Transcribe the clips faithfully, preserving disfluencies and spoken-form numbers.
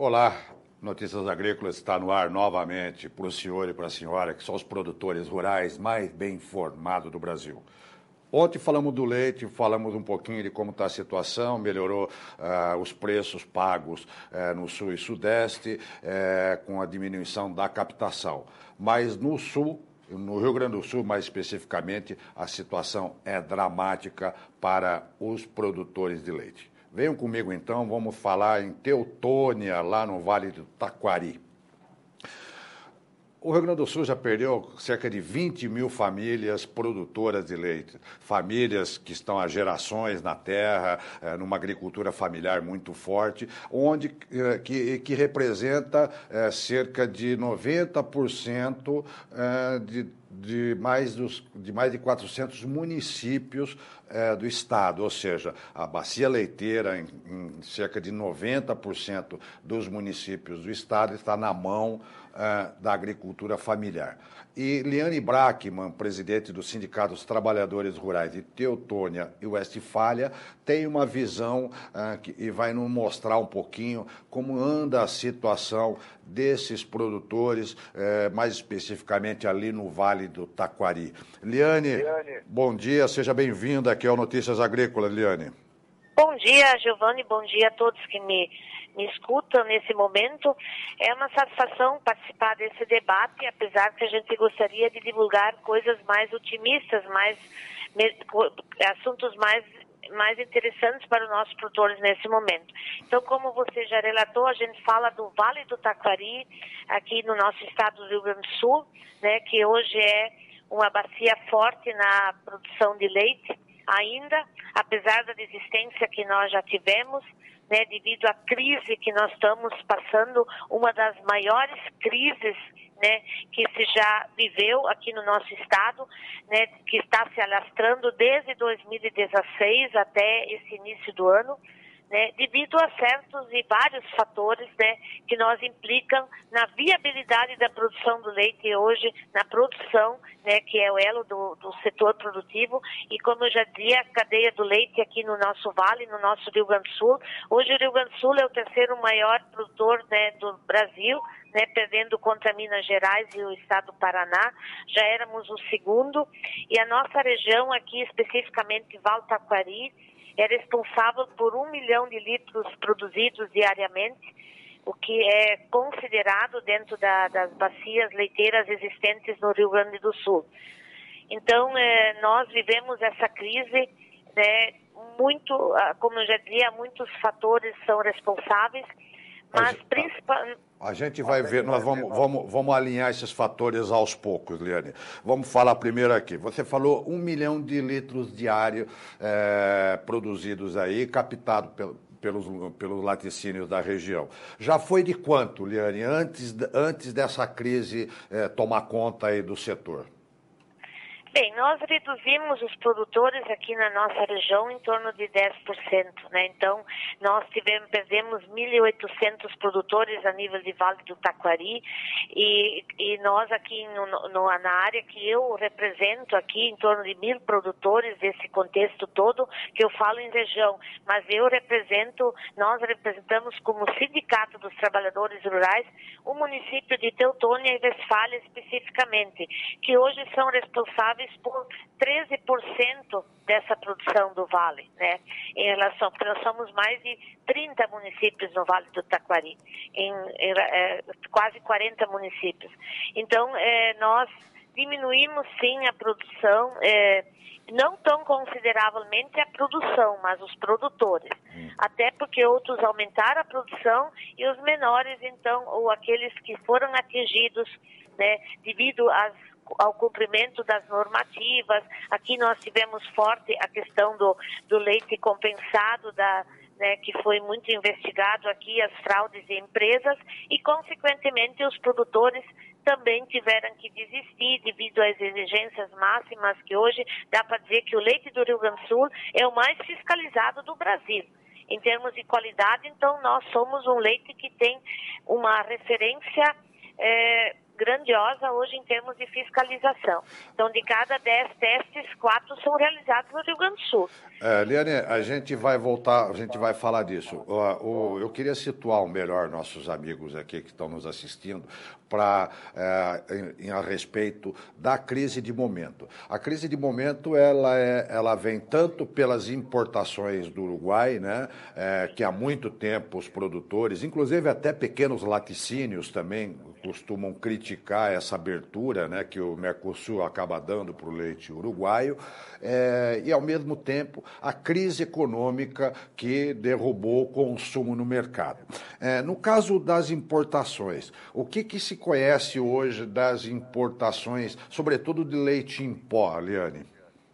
Olá, Notícias Agrícolas está no ar novamente para o senhor e para a senhora, que são os produtores rurais mais bem informados do Brasil. Ontem falamos do leite, falamos um pouquinho de como está a situação, melhorou uh, os preços pagos uh, no Sul e Sudeste, uh, com a diminuição da captação. Mas no Sul, no Rio Grande do Sul, mais especificamente, a situação é dramática para os produtores de leite. Venham comigo então, vamos falar em Teutônia, lá no Vale do Taquari. O Rio Grande do Sul já perdeu cerca de vinte mil famílias produtoras de leite, famílias que estão há gerações na terra, numa agricultura familiar muito forte, onde, que, que representa é, cerca de noventa por cento é, de, de, mais dos, de mais de quatrocentos municípios é, do estado, ou seja, a bacia leiteira em, em cerca de noventa por cento dos municípios do estado está na mão Uh, da agricultura familiar. E Liane Brackman, presidente do Sindicato dos Trabalhadores Rurais de Teutônia e Westfália, tem uma visão uh, que, e vai nos mostrar um pouquinho como anda a situação desses produtores, uh, mais especificamente ali no Vale do Taquari. Liane, Liane. Bom dia, seja bem-vinda aqui ao Notícias Agrícolas, Liane. Bom dia, Giovanni, bom dia a todos que me me escutam nesse momento. É uma satisfação participar desse debate, apesar que a gente gostaria de divulgar coisas mais otimistas, mais assuntos mais, mais interessantes para os nossos produtores nesse momento. Então, como você já relatou, a gente fala do Vale do Taquari, aqui no nosso estado do Rio Grande do Sul, né, que hoje é uma bacia forte na produção de leite, ainda, apesar da desistência que nós já tivemos, né, devido à crise que nós estamos passando, uma das maiores crises, né, que se já viveu aqui no nosso estado, né, que está se alastrando desde dois mil e dezesseis até esse início do ano, né, devido a certos e vários fatores, né, que nós implicam na viabilidade da produção do leite hoje, na produção, né, que é o elo do, do setor produtivo, e como eu já dizia, a cadeia do leite aqui no nosso vale, no nosso Rio Grande do Sul. Hoje o Rio Grande do Sul é o terceiro maior produtor, né, do Brasil, né, perdendo contra Minas Gerais e o estado do Paraná. Já éramos o segundo, e a nossa região aqui, especificamente Vale do Taquari, é responsável por um milhão de litros produzidos diariamente, o que é considerado dentro da, das bacias leiteiras existentes no Rio Grande do Sul. Então, eh, nós vivemos essa crise, né, muito, como eu já dizia, muitos fatores são responsáveis, mas principalmente... A gente vai ver, nós vamos, vamos, vamos alinhar esses fatores aos poucos, Liane. Vamos falar primeiro aqui. Você falou um milhão de litros diários é, produzidos aí, captado pelo, pelos, pelos laticínios da região. Já foi de quanto, Liane, antes, antes dessa crise é, tomar conta aí do setor? Bem, nós reduzimos os produtores aqui na nossa região em torno de dez por cento, né? Então, nós tivemos, perdemos mil e oitocentos produtores a nível de Vale do Taquari, e, e nós aqui no, no, na área que eu represento aqui, em torno de mil produtores desse contexto todo, que eu falo em região, mas eu represento, nós representamos como Sindicato dos Trabalhadores Rurais o município de Teutônia e Westfália especificamente, que hoje são responsáveis por treze por cento dessa produção do Vale, né? Em relação, porque nós somos mais de trinta municípios no Vale do Taquari, em, em é, quase quarenta municípios. Então, é, nós diminuímos sim a produção, é, não tão consideravelmente a produção, mas os produtores. Hum. Até porque outros aumentaram a produção e os menores, então, ou aqueles que foram atingidos, né, devido às ao cumprimento das normativas. Aqui nós tivemos forte a questão do, do leite compensado, da, né, que foi muito investigado aqui, as fraudes em empresas, e consequentemente os produtores também tiveram que desistir devido às exigências máximas, que hoje dá para dizer que o leite do Rio Grande do Sul é o mais fiscalizado do Brasil. Em termos de qualidade, então, nós somos um leite que tem uma referência é, grandiosa hoje em termos de fiscalização. Então, de cada dez testes, quatro são realizados no Rio Grande do Sul. É, Liane, a gente vai voltar, a gente vai falar disso. O, o, eu queria situar melhor nossos amigos aqui que estão nos assistindo para é, em, em, a respeito da crise de momento. A crise de momento ela, é, ela vem tanto pelas importações do Uruguai, né, é, que há muito tempo os produtores, inclusive até pequenos laticínios também, costumam criticar essa abertura, né, que o Mercosul acaba dando para o leite uruguaio, é, e, ao mesmo tempo, a crise econômica que derrubou o consumo no mercado. É, no caso das importações, o que, que se conhece hoje das importações, sobretudo de leite em pó, Liane?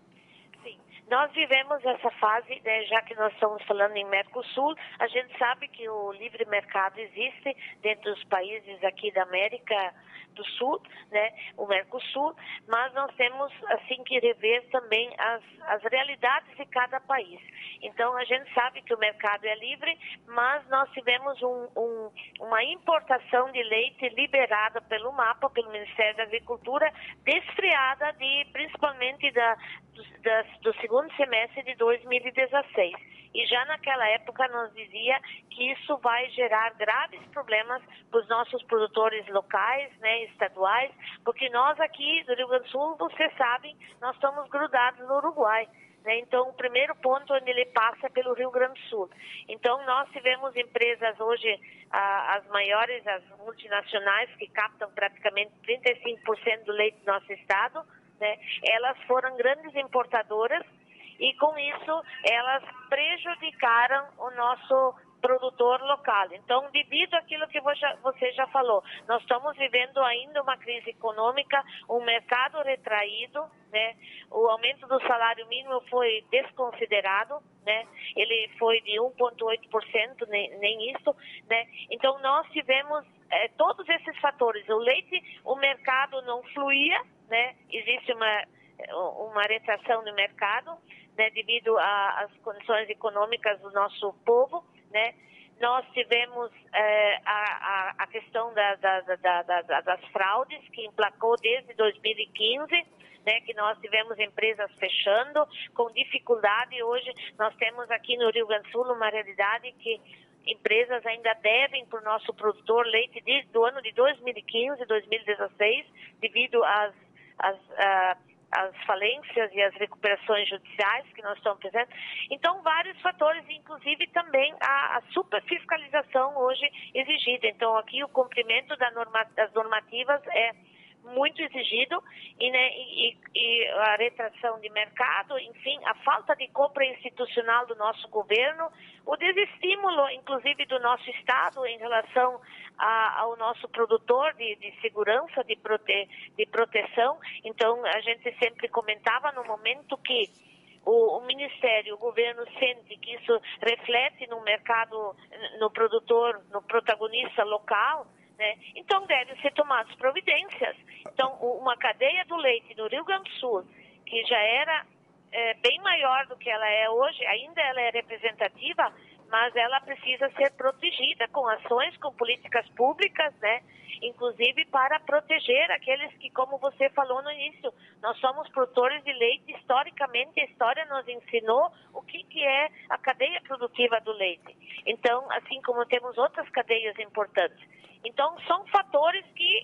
Nós vivemos essa fase, né, já que nós estamos falando em Mercosul, a gente sabe que o livre mercado existe dentro dos países aqui da América do Sul, né, o Mercosul, mas nós temos assim que rever também as, as realidades de cada país. Então, a gente sabe que o mercado é livre, mas nós tivemos um, um, uma importação de leite liberada pelo MAPA, pelo Ministério da Agricultura, desfreada de, principalmente da, do, da, do segundo semestre de dois mil e dezesseis. E já naquela época nós dizia que isso vai gerar graves problemas para os nossos produtores locais, né, estaduais, porque nós aqui do Rio Grande do Sul, vocês sabem, nós estamos grudados no Uruguai. Né? Então, o primeiro ponto onde ele passa é pelo Rio Grande do Sul. Então, nós tivemos empresas hoje, ah, as maiores, as multinacionais, que captam praticamente trinta e cinco por cento do leite do nosso estado, né? Elas foram grandes importadoras e, com isso, elas prejudicaram o nosso produtor local. Então, devido àquilo que você já falou, nós estamos vivendo ainda uma crise econômica, um mercado retraído, né? O aumento do salário mínimo foi desconsiderado, né? Ele foi de um vírgula oito por cento, nem, nem isso, né? Então, nós tivemos é, todos esses fatores. O leite, o mercado não fluía, né? Existe uma, uma retração no mercado, né? Devido às condições econômicas do nosso povo, né? Nós tivemos é, a, a, a questão da, da, da, da, das fraudes, que emplacou desde dois mil e quinze, né, que nós tivemos empresas fechando, com dificuldade. Hoje nós temos aqui no Rio Grande do Sul uma realidade que empresas ainda devem para o nosso produtor leite desde o ano de dois mil e quinze, dois mil e dezesseis, devido às... às uh, as falências e as recuperações judiciais que nós estamos fazendo. Então, vários fatores, inclusive também a, a superfiscalização hoje exigida. Então, aqui o cumprimento da norma, das normativas é muito exigido e, né, e, e a retração de mercado, enfim, a falta de compra institucional do nosso governo, o desestímulo, inclusive, do nosso Estado em relação a, ao nosso produtor de, de segurança, de, prote, de proteção. Então, a gente sempre comentava no momento que o, o Ministério, o governo sente que isso reflete no mercado, no produtor, no protagonista local, né? Então, devem ser tomadas providências. Então, uma cadeia do leite no Rio Grande do Sul, que já era é, bem maior do que ela é hoje, ainda ela é representativa, mas ela precisa ser protegida com ações, com políticas públicas, né? Inclusive para proteger aqueles que, como você falou no início, nós somos produtores de leite. Historicamente, a história nos ensinou o que, que é a cadeia produtiva do leite. Então, assim como temos outras cadeias importantes. Então, são fatores que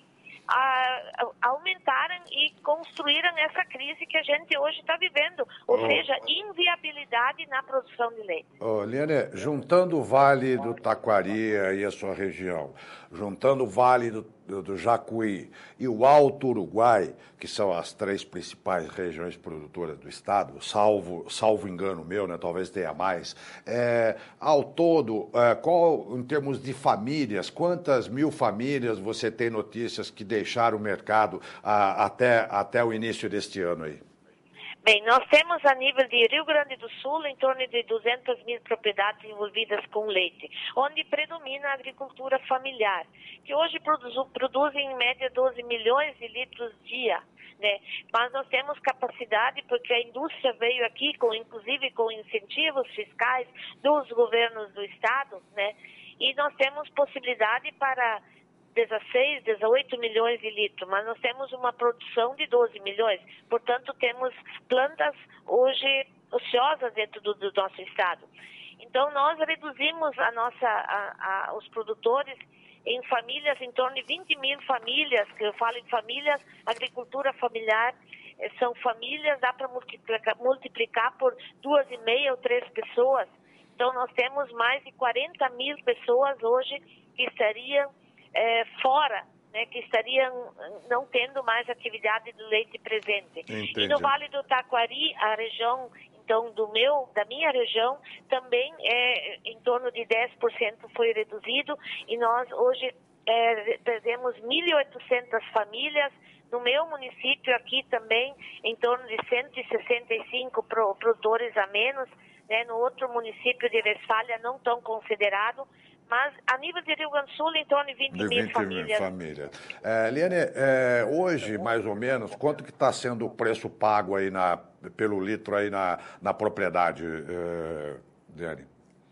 a, aumentaram e construíram essa crise que a gente hoje está vivendo, ou oh. seja, inviabilidade na produção de leite. Oh, Liane, juntando o Vale do Taquari e a sua região, juntando o Vale do, do, do Jacuí e o Alto Uruguai, que são as três principais regiões produtoras do estado, salvo, salvo engano meu, né, talvez tenha mais, é, ao todo, é, qual, em termos de famílias, quantas mil famílias você tem notícias que deixaram o mercado a, até, até o início deste ano aí? Bem, nós temos a nível de Rio Grande do Sul em torno de duzentas mil propriedades envolvidas com leite, onde predomina a agricultura familiar, que hoje produz, produzem em média doze milhões de litros dia, né? Mas nós temos capacidade, porque a indústria veio aqui, com, inclusive com incentivos fiscais dos governos do estado, né? E nós temos possibilidade para dezesseis, dezoito milhões de litros, mas nós temos uma produção de doze milhões. Portanto, temos plantas hoje ociosas dentro do, do nosso estado. Então, nós reduzimos a nossa, a, a, os produtores em famílias, em torno de vinte mil famílias, que eu falo em famílias, agricultura familiar, são famílias, dá para multiplicar, multiplicar por duas e meia ou três pessoas. Então, nós temos mais de quarenta mil pessoas hoje que estariam é, fora, né, que estariam não tendo mais atividade do leite presente. Entendi. E no Vale do Taquari, a região, então, do meu, da minha região, também é, em torno de dez por cento foi reduzido, e nós hoje é, perdemos mil e oitocentas famílias. No meu município aqui também, em torno de cento e sessenta e cinco produtores a menos, né, no outro município de Westfália não tão considerado, mas a nível de Rio Grande do Sul, em torno de vinte mil famílias. famílias. É, Liane, é, hoje, mais ou menos, quanto que está sendo o preço pago aí na, pelo litro aí na, na propriedade, é, Liane?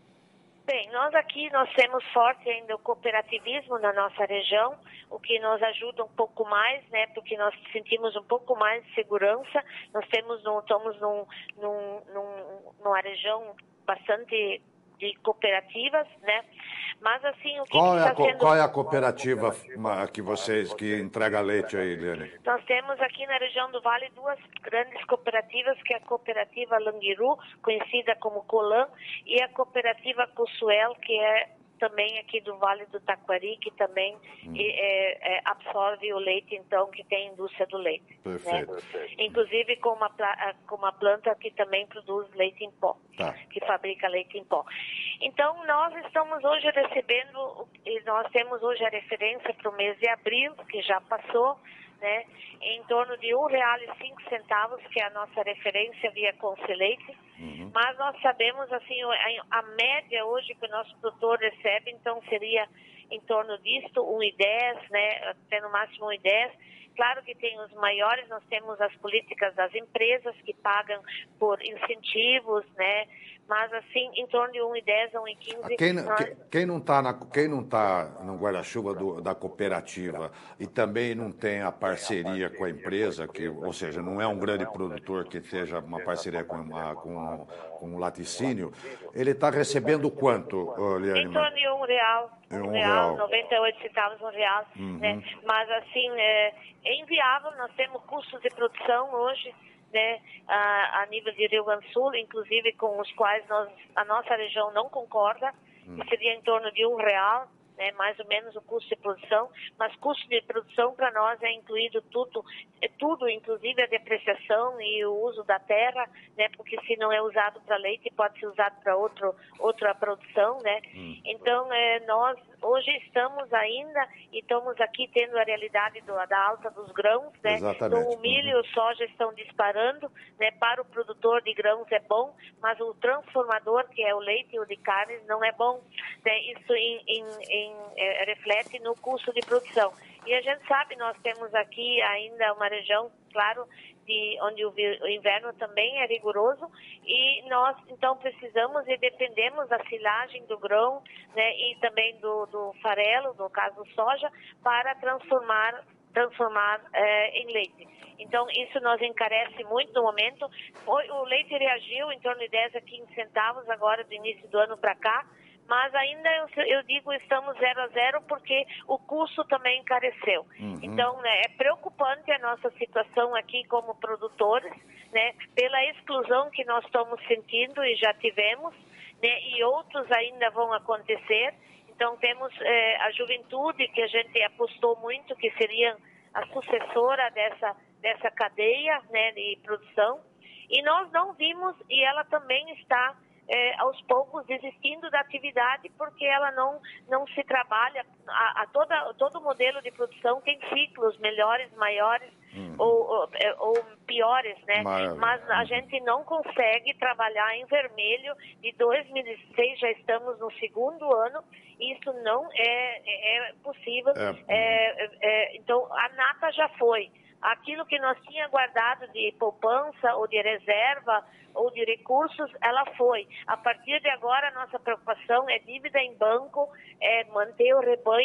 Bem, nós aqui nós temos forte ainda o cooperativismo na nossa região, o que nos ajuda um pouco mais, né, porque nós sentimos um pouco mais de segurança. Nós temos, num, estamos num, num, num, numa região bastante de cooperativas, né? Mas assim, o que qual, que é a, está sendo... qual é a cooperativa que vocês que entrega leite aí, Liane? Nós temos aqui na região do Vale duas grandes cooperativas, que é a cooperativa Languiru, conhecida como Colan, e a cooperativa Cosuel, que é também aqui do Vale do Taquari, que também hum. é, é, absorve o leite, então, que tem indústria do leite. Perfeito. Né? Inclusive com uma, com uma planta que também produz leite em pó, tá. que fabrica leite em pó. Então, nós estamos hoje recebendo, e nós temos hoje a referência para o mês de abril, que já passou, né, em torno de um real e cinco centavos, que é a nossa referência via Conceleite. Uhum. Mas nós sabemos, assim, a, a média hoje que o nosso produtor recebe, então seria em torno disto, um e dez, né, até no máximo um e dez. Claro que tem os maiores, nós temos as políticas das empresas que pagam por incentivos, né? Mas assim, em torno de um e dez a um e quinze. Quem, nós... quem não está quem não tá no guarda-chuva da cooperativa e também não tem a parceria com a empresa, que, ou seja, não é um grande produtor que seja uma parceria com, uma, com, com um laticínio, ele está recebendo quanto, Liane? Em torno de um real. Um, um real, real, noventa e oito centavos, um real, uhum. né? Mas assim, é, é inviável, nós temos custos de produção hoje, né, a, a nível de Rio Grande do Sul, inclusive com os quais nós, a nossa região não concorda, uhum. que seria em torno de um real, né, mais ou menos o custo de produção, mas custo de produção para nós é incluído tudo, é tudo, inclusive a depreciação e o uso da terra, né, porque se não é usado para leite, pode ser usado para outro, outra produção, né, hum. Então é, nós hoje estamos ainda, e estamos aqui tendo a realidade do, da alta dos grãos, né, então o milho e uhum. o soja estão disparando, né, para o produtor de grãos é bom, mas o transformador, que é o leite ou de carnes, não é bom, né, isso em, em, em Em, é, reflete no custo de produção. E a gente sabe, nós temos aqui ainda uma região, claro, de, onde o, o inverno também é rigoroso, e nós, então, precisamos e dependemos da silagem do grão, né, e também do, do farelo, no caso do soja, para transformar, transformar é, em leite. Então, isso nos encarece muito no momento. O leite reagiu em torno de dez a quinze centavos agora do início do ano para cá, mas ainda eu, eu digo estamos zero a zero porque o custo também encareceu. Uhum. Então, né, é preocupante a nossa situação aqui como produtores, né, pela exclusão que nós estamos sentindo e já tivemos, né, e outros ainda vão acontecer. Então, temos é, a juventude, que a gente apostou muito, que seria a sucessora dessa, dessa cadeia, né, de produção, e nós não vimos, e ela também está É, aos poucos desistindo da atividade porque ela não, não se trabalha, a, a toda, todo modelo de produção tem ciclos melhores, maiores uhum. ou, ou, ou piores, né? Maravilha. Mas a uhum. gente não consegue trabalhar em vermelho. De dois mil e dezesseis já estamos no segundo ano, isso não é, é possível. É. É, é, então a nata já foi. Aquilo que nós tínhamos guardado de poupança ou de reserva ou de recursos, ela foi. A partir de agora, a nossa preocupação é dívida em banco, é manter o rebanho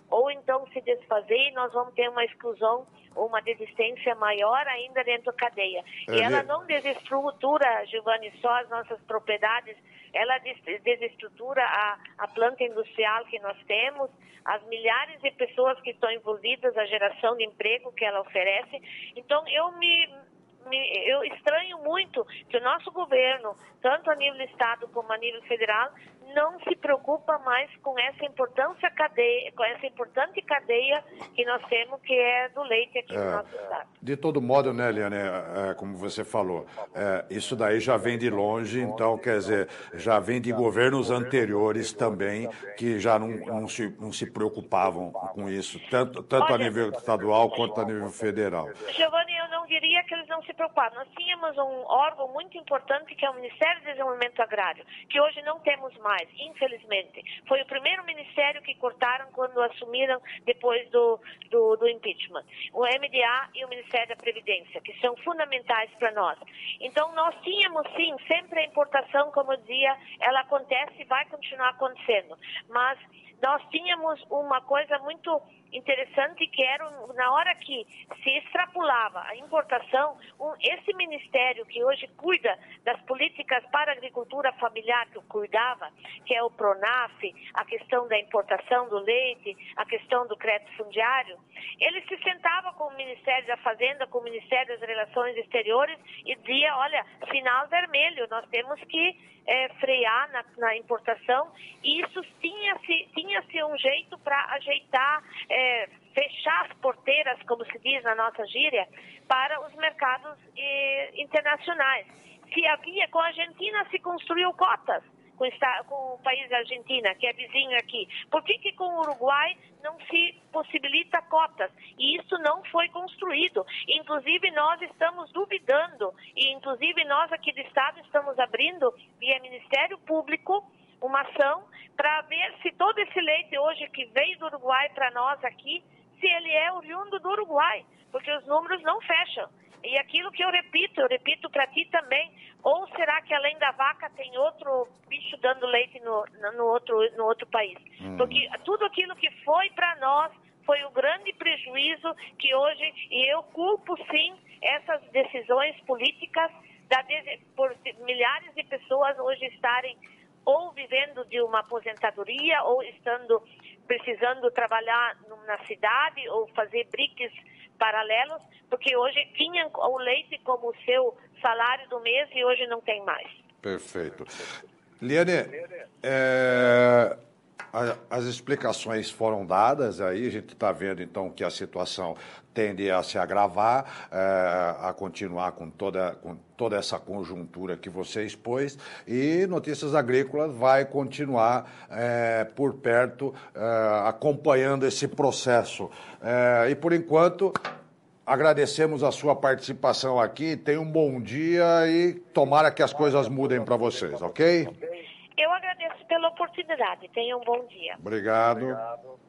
ou então se desfazer e nós vamos ter uma exclusão ou uma desistência maior ainda dentro da cadeia. É, e ela não desestrutura, Giovanni, só as nossas propriedades, ela desestrutura a, a planta industrial que nós temos, as milhares de pessoas que estão envolvidas, a geração de emprego que ela oferece. Então, eu me... eu estranho muito que o nosso governo, tanto a nível estado como a nível federal, não se preocupa mais com essa importância cadeia, com essa importante cadeia que nós temos, que é do leite aqui é, no nosso estado. De todo modo, né, Liane, é, é, como você falou, é, isso daí já vem de longe, então, quer dizer, já vem de governos anteriores também, que já não, não, se, não se preocupavam com isso, tanto, tanto Olha, a nível estadual quanto a nível federal. Giovanni, eu não diria que eles não se preocupavam. Nós tínhamos um órgão muito importante, que é o Ministério do Desenvolvimento Agrário, que hoje não temos mais, infelizmente. Foi o primeiro ministério que cortaram quando assumiram depois do, do, do impeachment. O M D A e o Ministério da Previdência, que são fundamentais para nós. Então, nós tínhamos, sim, sempre a importação, como eu dizia, ela acontece e vai continuar acontecendo. Mas nós tínhamos uma coisa muito interessante, que era na hora que se extrapolava a importação, um, esse ministério que hoje cuida das políticas para a agricultura familiar, que cuidava, que é o PRONAF, a questão da importação do leite, a questão do crédito fundiário, ele se sentava com o Ministério da Fazenda, com o Ministério das Relações Exteriores e dizia, olha, sinal vermelho, nós temos que é, frear na, na importação, e isso tinha-se tinha-se um jeito para ajeitar, é, fechar as porteiras, como se diz na nossa gíria, para os mercados eh, internacionais. Se havia, com a Argentina se construiu cotas, com, com o país da Argentina, que é vizinho aqui. Por que que com o Uruguai não se possibilita cotas? E isso não foi construído. Inclusive, nós estamos duvidando, e inclusive nós aqui do Estado estamos abrindo, via Ministério Público, uma ação para ver se todo esse leite hoje que veio do Uruguai para nós aqui, se ele é oriundo do Uruguai, porque os números não fecham. E aquilo que eu repito, eu repito para ti também, ou será que além da vaca tem outro bicho dando leite no, no, outro, no outro país? Hum. Porque tudo aquilo que foi para nós foi o grande prejuízo que hoje, e eu culpo sim essas decisões políticas da, por milhares de pessoas hoje estarem ou vivendo de uma aposentadoria, ou estando precisando trabalhar na cidade, ou fazer briques paralelos, porque hoje tinham o leite como seu salário do mês e hoje não tem mais. Perfeito. Liane, é, as explicações foram dadas, aí a gente está vendo então que a situação tende a se agravar, é, a continuar com toda, com toda essa conjuntura que você expôs, e Notícias Agrícolas vai continuar é, por perto, é, acompanhando esse processo. É, e, por enquanto, agradecemos a sua participação aqui, tenha um bom dia e tomara que as coisas mudem para vocês, ok? Eu agradeço pela oportunidade, tenha um bom dia. Obrigado. Obrigado.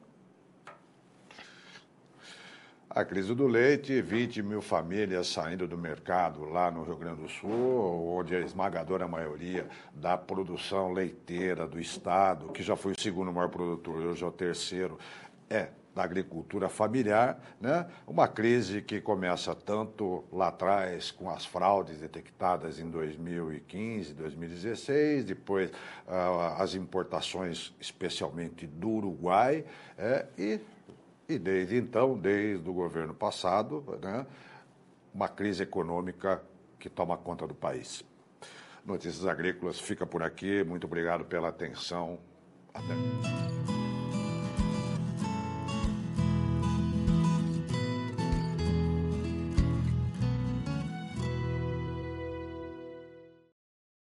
A crise do leite, vinte mil famílias saindo do mercado lá no Rio Grande do Sul, onde a esmagadora maioria da produção leiteira do estado, que já foi o segundo maior produtor, hoje é o terceiro, é da agricultura familiar, né? Uma crise que começa tanto lá atrás com as fraudes detectadas em dois mil e quinze, dois mil e dezesseis, depois uh, as importações, especialmente do Uruguai, é, e E desde então, desde o governo passado, né, uma crise econômica que toma conta do país. Notícias Agrícolas fica por aqui. Muito obrigado pela atenção. Até.